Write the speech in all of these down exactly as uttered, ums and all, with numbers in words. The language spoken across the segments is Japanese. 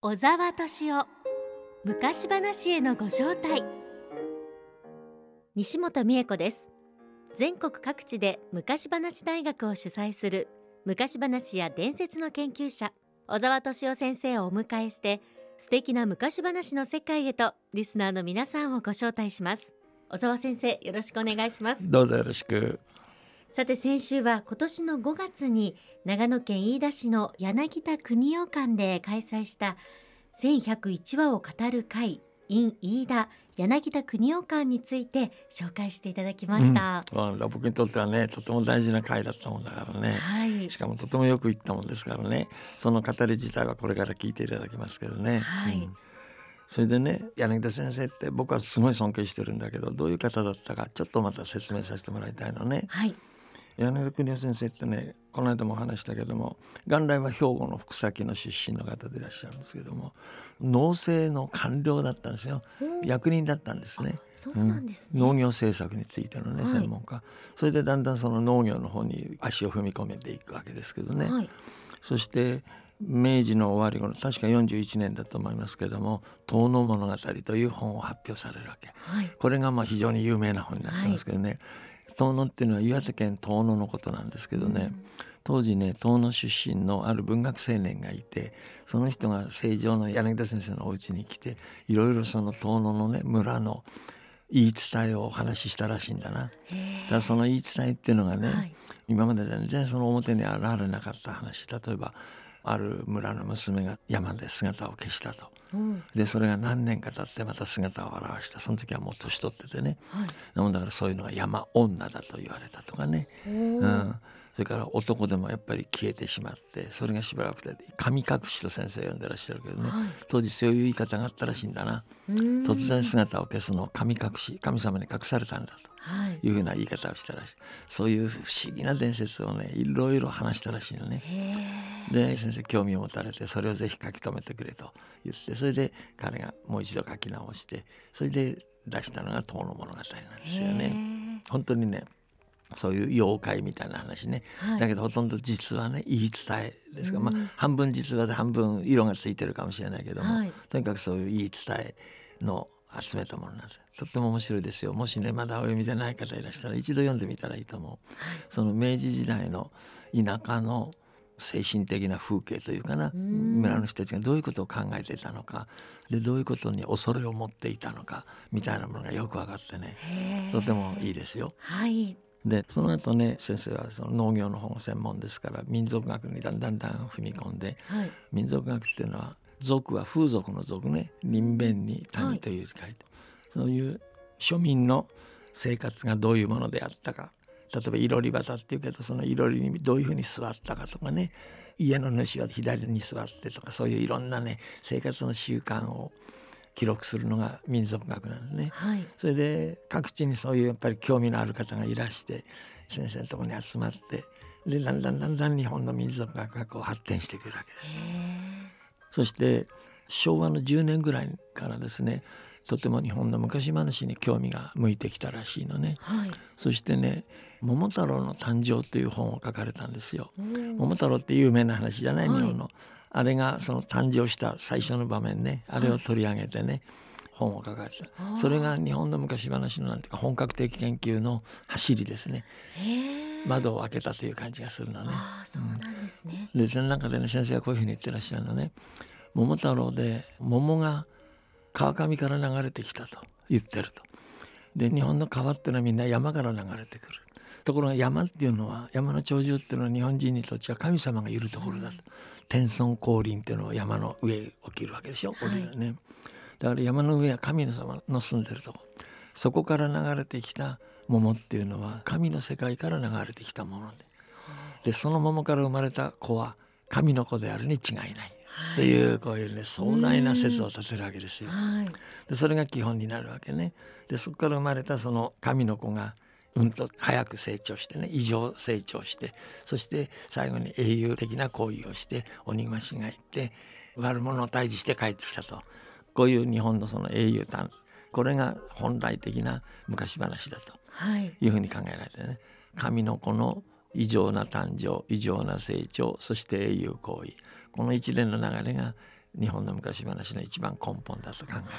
小沢敏夫昔話へのご招待。西本美恵子です。全国各地で昔話大学を主催する昔話や伝説の研究者小沢敏夫先生をお迎えして、素敵な昔話の世界へとリスナーの皆さんをご招待します。小沢先生、よろしくお願いします。 どうぞよろしく。 さて、先週は今年のごがつに長野県飯田市の柳田国男館で開催したせんひゃくいちわを語る会 in 飯田柳田国男館について紹介していただきました、 うん、僕にとってはね、とても大事な会だったもんだからね、 はい、 しかもとてもよく言ったもんですからね、その語り自体はこれから聞いていただきますけどね、 はい、 うん、それでね、柳田先生って僕はすごい尊敬してるんだけど、どういう方だったかちょっとまた説明させてもらいたいのね、 はい、 柳田国男先生ってね、この間も話したけども、元来は兵庫の福崎の出身の方でいらっしゃるんですけども、農政の官僚だったんですよ。役人だったんですね。 そうなんですね、 うん、農業政策についてのね、専門家、はい、それでだんだんその農業の方に足を踏み込めていくわけですけどね、はい、そして明治の終わり頃、確かよんじゅういちねんだと思いますけども、遠野物語という本を発表されるわけ、はい、これがまあ非常に有名な本になってますけどね、はい、遠野っていうのは岩手県遠野のことなんですけどね、うん、当時ね、遠野出身のある文学青年がいて、その人が成城の柳田先生のお家に来て、いろいろその遠野のね、村の言い伝えをお話ししたらしいんだな。だからその言い伝えっていうのがね、はい、今まで全然その表に現れなかった話、例えばある村の娘が山で姿を消したと、うん、でそれが何年か経ってまた姿を現した。その時はもう年取っててね、はい、だからそういうのが山女だと言われたとかね、うん、それから男でもやっぱり消えてしまって、それがしばらくで神隠しと先生呼んでらっしゃるけどね、はい、当時そういう言い方があったらしいんだな。突然姿を消すのを神隠し、神様に隠されたんだと、はい、いうふうな言い方をしたらしい。そういう不思議な伝説をね、いろいろ話したらしいのね。で先生興味を持たれて、それをぜひ書き留めてくれと言って、それで彼がもう一度書き直して、それで出したのが遠野物語なんですよね。本当にね、そういう妖怪みたいな話ね、はい、だけどほとんど実はね、言い伝えですが、まあ、半分実話で半分色がついてるかもしれないけども、はい、とにかくそういう言い伝えの集めたものなんです。とっても面白いですよ。もしね、まだお読みでない方いらしたら一度読んでみたらいいと思う、はい、その明治時代の田舎の精神的な風景というかな、村の人たちがどういうことを考えていたのか、でどういうことに恐れを持っていたのかみたいなものがよく分かってね、とてもいいですよ。 はい。 でその後ね、先生はその農業の方が専門ですから、民族学にだんだんだん踏み込んで、はい、民族学っていうのは、族は風俗の族ね、人弁に民という字書いて、はい、そういう庶民の生活がどういうものであったか、例えばいろり旗っていうけど、そのいろりにどういうふうに座ったかとかね、家の主は左に座ってとか、そういういろんなね、生活の習慣を記録するのが民族学なんですね、はい、それで各地にそういうやっぱり興味のある方がいらして、先生のところに集まって、でだんだんだんだん日本の民族学がこう発展してくるわけです。そして昭和のじゅうねんぐらいからですね、とても日本の昔話に興味が向いてきたらしいのね、はい、そしてね、桃太郎の誕生という本を書かれたんですよ。桃太郎って有名な話じゃない、はい、日本のあれがその誕生した最初の場面ね、あれを取り上げてね、はい、本を書かれた。それが日本の昔話のなんていうか本格的研究の走りですね。窓を開けたという感じがするのね。 あ、そうなんですね、 うん、でその中でね、先生はこういうふうに言ってらっしゃるのね。桃太郎で桃が川上から流れてきたと言ってると。で日本の川っていうのはみんな山から流れてくる。ところが山っていうのは、山の頂上っていうのは日本人にとっては神様がいるところだと、うん、天孫降臨っていうのは山の上起きるわけでしょ、降りるね、はい、だから山の上は神様の住んでるところ、そこから流れてきた桃っていうのは神の世界から流れてきたもので、でその桃から生まれた子は神の子であるに違いない、はい、というこういうね、壮大な説を立てるわけですよ、はい、でそれが基本になるわけね。でそこから生まれたその神の子がうんと早く成長してね、異常成長して、そして最後に英雄的な行為をして鬼ヶ島が行って悪者を退治して帰ってきたと、こういう日本のその英雄譚、これが本来的な昔話だというふうに考えられてね、神の子の異常な誕生、異常な成長、そして英雄行為、この一連の流れが日本の昔話の一番根本だと考えました。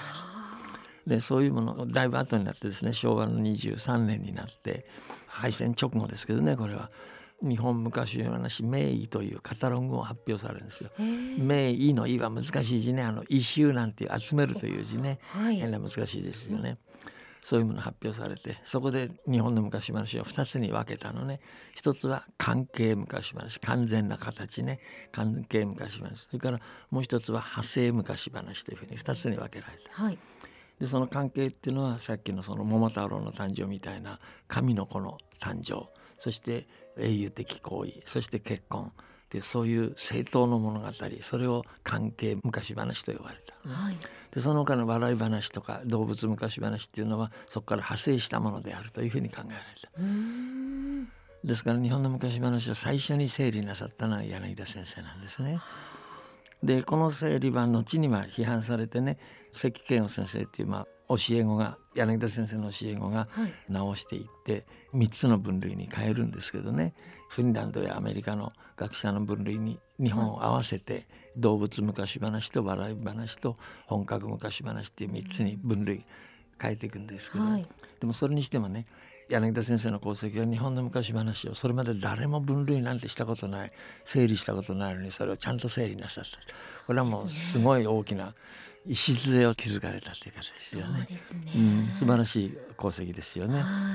でそういうものだいぶ後になってですね、昭和のにじゅうさんねんになって敗戦直後ですけどね、これは日本昔話名医というカタログを発表されるんですよ。名医の医は難しい字ね、あの医集なんていう集めるという字ね、はい、変な難しいですよね。そういうもの発表されて、そこで日本の昔話をふたつに分けたのね。一つは関係昔話、完全な形ね、関係昔話。それからもう一つは派生昔話というふうにふたつに分けられた、はい、でその関係っていうのはさっきのその桃太郎の誕生みたいな神の子の誕生、そして英雄的行為、そして結婚で、そういう正当の物語、それを関係昔話と呼ばれた、はい、でその他の笑い話とか動物昔話っていうのはそこから派生したものであるというふうに考えられた。うーんですから日本の昔話を最初に整理なさったのは柳田先生なんですね。でこの整理は後には批判されてね、関慶吾先生っていう、まあ、教え子が柳田先生の教え子が直していってみっつの分類に変えるんですけどね、フィンランドやアメリカの学者の分類に日本を合わせて動物昔話と笑い話と本格昔話っていうみっつに分類変えていくんですけど、はい、でもそれにしてもね、柳田先生の功績は日本の昔話をそれまで誰も分類なんてしたことない、整理したことないのにそれをちゃんと整理なさった。これはもうすごい大きな礎を築かれたという形ですよね。そうですね、うん、素晴らしい功績ですよね。はい、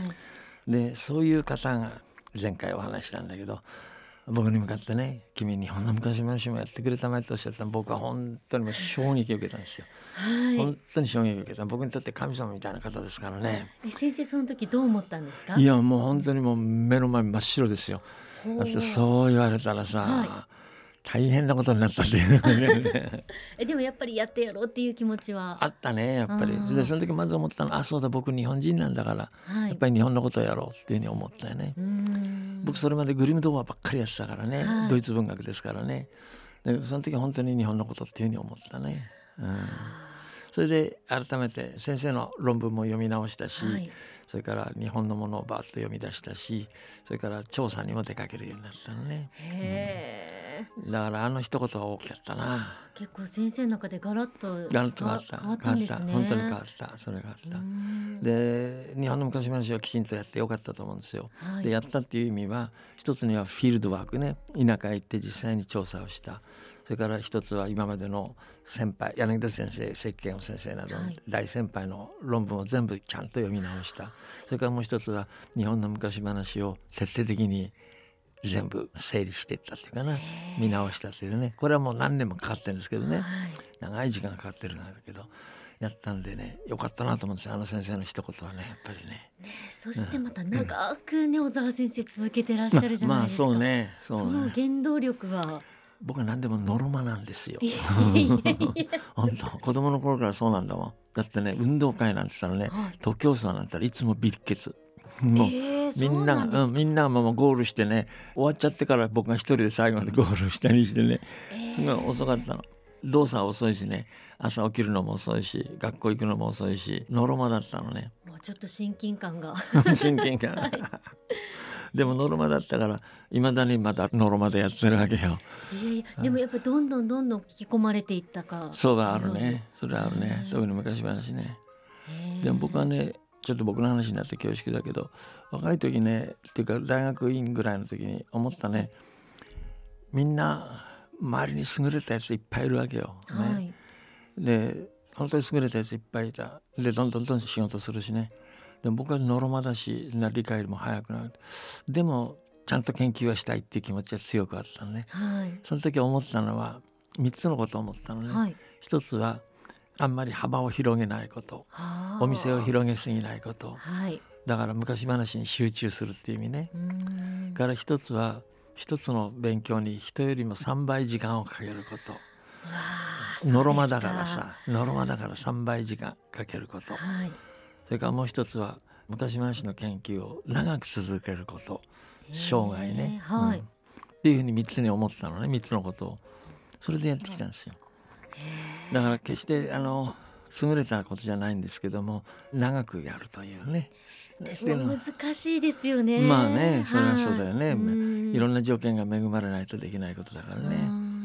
でそういう方が前回お話したんだけど、僕に向かってね、君日本の昔話もやってくれたまえとおっしゃったら、僕は本当にもう衝撃を受けたんですよ。はい、本当に衝撃を受けた。僕にとって神様みたいな方ですからね。 え先生その時どう思ったんですか？ いやもう本当にもう目の前真っ白ですよ。だってそう言われたらさ、はい、大変なことになったっていうえでもやっぱりやってやろうっていう気持ちはあったね、やっぱり。でその時まず思ったのは、あそうだ僕日本人なんだから、はい、やっぱり日本のことをやろうっていうふうに思ったよね。うーん僕それまでグリム童話ばっかりやってたからね、はい、ドイツ文学ですからね。でその時本当に日本のことっていうふうに思ったね。うんそれで改めて先生の論文も読み直したし、はい、それから日本のものをバーッと読み出したし、それから調査にも出かけるようになったのね。へー、うん、だからあの一言は大きかったな。 結構先生の中でガラッとガラッと変わった変わったんですね。 本当に変わった。それがあったで日本の昔話はきちんとやってよかったと思うんですよ。はい、でやったっていう意味は一つにはフィールドワークね、田舎へ行って実際に調査をした。それから一つは今までの先輩柳田先生、関慶吾先生などの大先輩の論文を全部ちゃんと読み直した。それからもう一つは日本の昔話を徹底的に全部整理していったっていうかな、見直したというね。これはもう何年もかかってるんですけどね、はい、長い時間かかってるんだけどやったんでね、よかったなと思うんですよ。あの先生の一言はね、やっぱり ね, ねそしてまた長くね、うん、小沢先生続けてらっしゃるじゃないですか。まあ、まあそうね、そうね、その原動力は僕は何でもノルマなんですよ。本当子供の頃からそうなんだもん。だってね、運動会なんて言ったらね、はい、徒競走なんて言ったらいつもビッケツもう、えー、みんなが、うん、みんながもうゴールしてね、終わっちゃってから僕が一人で最後までゴールしたりしてね、えー、遅かったの。動作は遅いしね、朝起きるのも遅いし、学校行くのも遅いし、ノルマだったのね。 もうちょっと親近感が親近感、はい、でもノルマだったからいまだにまだノルマでやってるわけよ。いやいやでもやっぱどんどんどんどん引き込まれていったか。 そうがあるね、それはあるね、そういうの昔話ね。でも僕はね、ちょっと僕の話になって恐縮だけど、若い時ねっていうか大学院ぐらいの時に思ったね、みんな周りに優れたやついっぱいいるわけよ、ね。はい、で本当に優れたやついっぱいいた。でどんどんどん仕事するしね。でも僕はノルマだし理解も早くなる。でもちゃんと研究はしたいっていう気持ちは強くあったのね。はい、その時思ったのはみっつのことを思ったのね。はい、一つはあんまり幅を広げないこと、お店を広げすぎないこと、はい、だから昔話に集中するっていう意味ね。うんから一つは一つの勉強に人よりもさんばい時間をかけること。ノルマだからさ、ノルマだからさんばい時間かけること、はい、それからもう一つは昔話の研究を長く続けること、生涯ね、はい、うん、っていうふうにみっつに思ったのね。みっつのことをそれでやってきたんですよ。だから決してあの優れたことじゃないんですけども、長くやるというね。 でも難しいですよね。 まあね、それはそうだよね。いろんな条件が恵まれないとできないことだからね。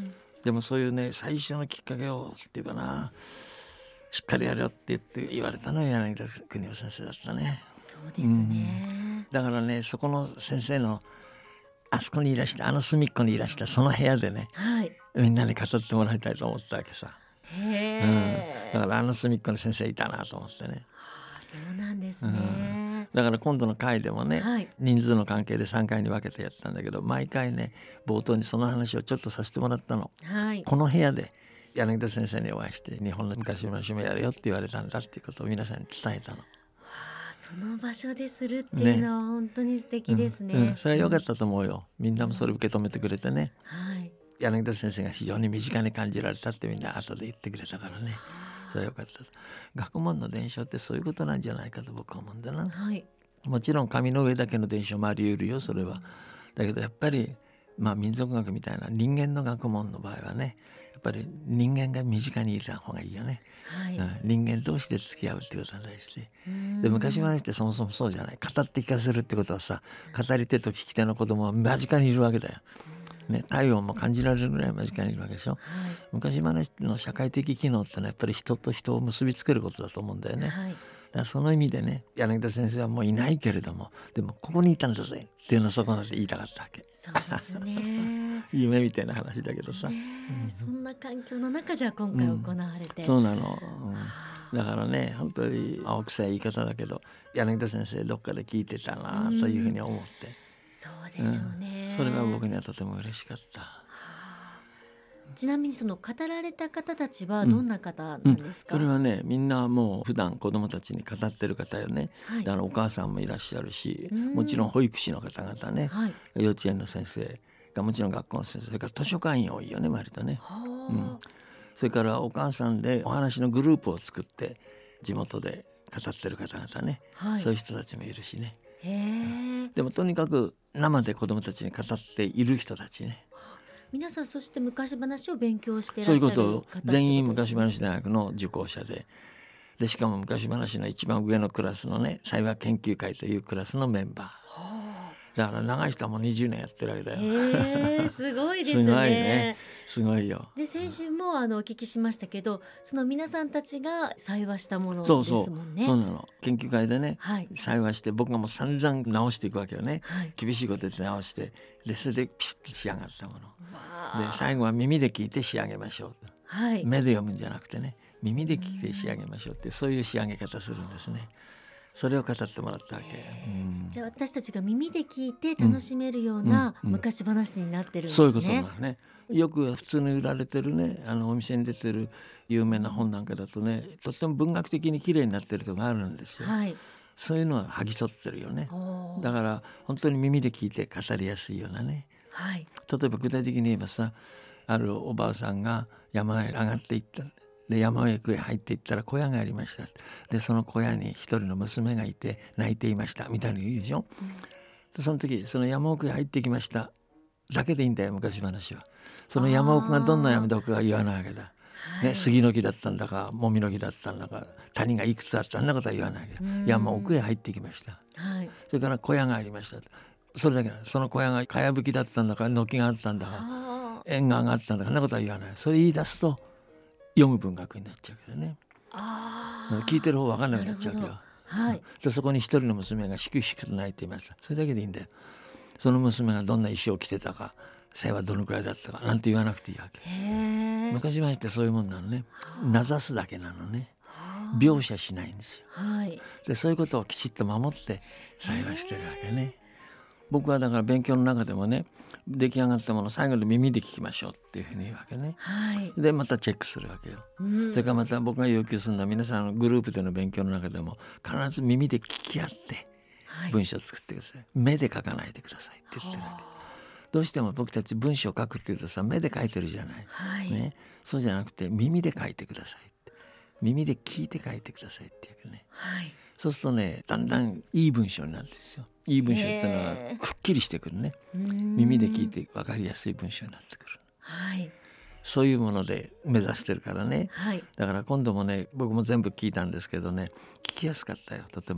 でもそういうね最初のきっかけをっていうかな、しっかりやれよって言って言われたのは柳田邦夫先生だったね。 そうですね、 うん、だからねそこの先生のあそこにいらしたあの隅っこにいらしたその部屋でね、はい、みんなに語ってもらいたいと思ったわけさ。へ、うん、だからあの隅っこに先生いたなと思ってね。 はあ、そうなんですね、 うん、だから今度の回でもね、はい、人数の関係でさんかいに分けてやったんだけど、毎回ね冒頭にその話をちょっとさせてもらったの、はい、この部屋で柳田先生にお会いして日本の昔話もやるよって言われたんだっていうことを皆さんに伝えたの。 その場所でするっていうのは本当に素敵ですね、 ね、うんうん、それは良かったと思うよ。みんなもそれ受け止めてくれてね、うん、はい、柳田先生が非常に身近に感じられたってみんな後で言ってくれたからね、それは良かった。学問の伝承ってそういうことなんじゃないかと僕は思うんだな、はい、もちろん紙の上だけの伝承もあり得るよそれは、うん、だけどやっぱりまあ民族学みたいな人間の学問の場合はねやっぱり人間が身近にいた方がいいよね、はい、うん、人間同士で付き合うっていうことが大事で、で昔話ってそもそもそうじゃない。語って聞かせるってことはさ、語り手と聞き手の子供は間近にいるわけだよ、ね、体温も感じられるぐらい間近にいるわけでしょ、はい、昔話の社会的機能ってのはやっぱり人と人を結びつけることだと思うんだよね、はい、だからその意味でね柳田先生はもういないけれどもでもここにいたんだぜっていうのをそこまで言いたかったわけ。 そうですね夢みたいな話だけどさ、ね、 うん、そんな環境の中じゃ今回行われて、 うん、そうなの、うん、だからね本当に青臭い言い方だけど柳田先生どっかで聞いてたなというふうに思って、うん、 そうでしょうね、 うん、それは僕にはとても嬉しかった。 ちなみにその語られた方たちはどんな方なんですか？ うんうん、それはねみんなもう普段子どもたちに語ってる方よね、はい、だからお母さんもいらっしゃるし、もちろん保育士の方々ね、はい、幼稚園の先生がもちろん学校の先生、それから図書館員多いよね割とね、うん、それからお母さんでお話のグループを作って地元で語ってる方々ね、はい、そういう人たちもいるしね。へー、でもとにかく生で子どもたちに語っている人たちね。 皆さんそして昔話を勉強していらっしゃる方ってことですね。 そういうこと全員昔話大学の受講者で、でしかも昔話の一番上のクラスのね才話研究会というクラスのメンバー、はあ、だから長い人はもうにじゅうねんやってるわけだよ。 へー、すごいですね。 すごいね、すごいよ。 で先週もあのお聞きしましたけど、その皆さんたちが才話したものですもんね。そうそうそうなの。研究会でね、はい、才話して僕がもう散々直していくわけよね、はい、厳しいこと言って直して、でそれでピシッと仕上がったもので最後は耳で聞いて仕上げましょう、はい、目で読むんじゃなくてね耳で聞いて仕上げましょうってそういう仕上げ方するんですね。それを語ってもらったわけ、うん、 じゃあ私たちが耳で聞いて楽しめるような昔話になってるんですね、 そういうことなのね。よく普通に売られてるねあのお店に出てる有名な本なんかだとねとっても文学的に綺麗になってるとこがあるんですよ、はい、そういうのは剥ぎ取ってるよね。だから本当に耳で聞いて語りやすいようなね、はい、例えば具体的に言えばさあるおばあさんが山へ上がっていったで山奥へ入っていったら小屋がありました。でその小屋に一人の娘がいて泣いていましたみたいに言うでしょ、うん、でその時その山奥へ入ってきましただけでいいんだよ昔話は。その山奥がどんな山だかは言わないわけだ、はいね、杉の木だったんだかもみの木だったんだか谷がいくつあったんだことは言わないわけだ。山奥へ入ってきました、はい、それから小屋がありましたそれだけなの。その小屋がかやぶきだったんだか軒があったんだか縁側があったんだかそんなことは言わない。それ言い出すと読む文学になっちゃうけどね。あ聞いてる方分かんなくなっちゃうけど、はい、でそこに一人の娘がしくしくと泣いていました。それだけでいいんだよ。その娘がどんな衣装を着てたか背はどのくらいだったかなんて言わなくていいわけ。昔話ってそういうもんなのね。名指すだけなのね。描写しないんですよ、はい、でそういうことをきちっと守って裁話してるわけね。僕はだから勉強の中でもね出来上がったものを最後で耳で聞きましょうっていうふうに言うわけね、はい、でまたチェックするわけよ、うん、それからまた僕が要求するのは皆さんのグループでの勉強の中でも必ず耳で聞き合って文章を作ってください、はい、目で書かないでくださいって言ってるわけ。どうしても僕たち文章を書くっていうとさ目で書いてるじゃない、はいね、そうじゃなくて耳で書いてくださいって耳で聞いて書いてくださいっていうね、はい、そうするとねだんだんいい文章になるんですよ。いい文章っていうのはくっきりしてくるね。耳で聞いて分かりやすい文章になってくる、はい、そういうもので目指してるからね、はい、だから今度もね僕も全部聞いたんですけどね聞きやすかったよとても。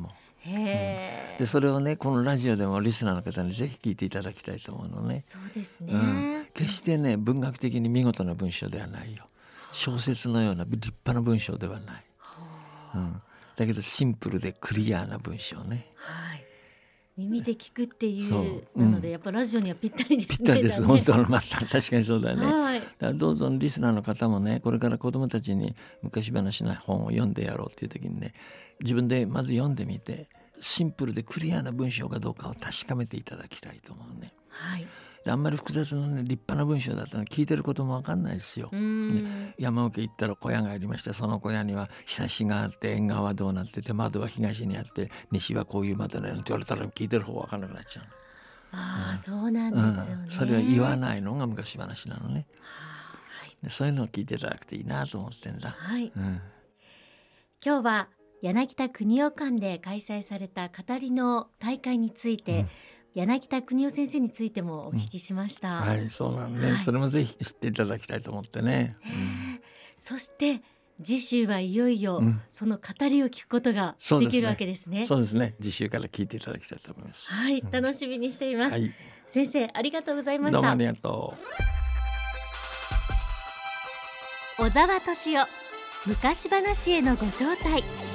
へうん、でそれをねこのラジオでもリスナーの方にぜひ聞いていただきたいと思うのね。 そうですね、 うん、決してね文学的に見事な文章ではないよ。小説のような立派な文章ではない、うん、だけどシンプルでクリアな文章ね。 はい、耳で聞くっていう、 うん、 なのでやっぱラジオにはぴったりですね。 ぴったりです、 ね、 本当の、まあ、確かにそうだよね、 はい、 だからどうぞリスナーの方もねこれから子どもたちに昔話の本を読んでやろうっていう時にね自分でまず読んでみてシンプルでクリアな文章かどうかを確かめていただきたいと思うね。 はい、 であんまり複雑な、ね、立派な文章だったら聞いてることも分かんないですよ、ね、山奥行ったら小屋がありましてその小屋にはひさしがあって縁側はどうなってて窓は東にあって西はこういう窓だよって言われたら聞いてる方分かんなくなっちゃう。 あ、うん、そうなんですよね、 うん、それは言わないのが昔話なのね、 はい、 でそういうのを聞いていただくといいなと思ってんだ、 はい、 うん、 今日は柳田国男館で開催された語りの大会について、うん、柳田国男先生についてもお聞きしました、 うん、はい、そうなんで、はい、それもぜひ知っていただきたいと思ってね、うん、 そして次週はいよいよその語りを聞くことができるわけですね、 うん、そうですね、次週から聞いていただきたいと思います。 はい、うん、楽しみにしています、はい、先生ありがとうございました。 どうもありがとう。小沢敏夫昔話へのご招待。